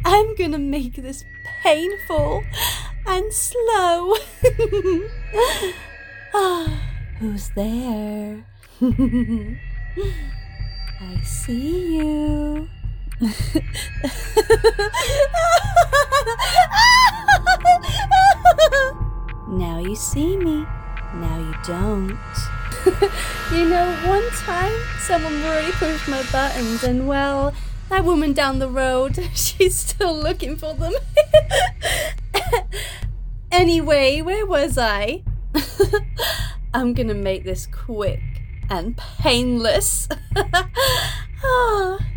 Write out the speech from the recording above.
I'm gonna make this painful and slow. Who's there? I see you. Now you see me, now you don't. You know, one time someone really pushed my buttons and, well, that woman down the road, she's still looking for them. Anyway, where was I? I'm gonna make this quick and painless.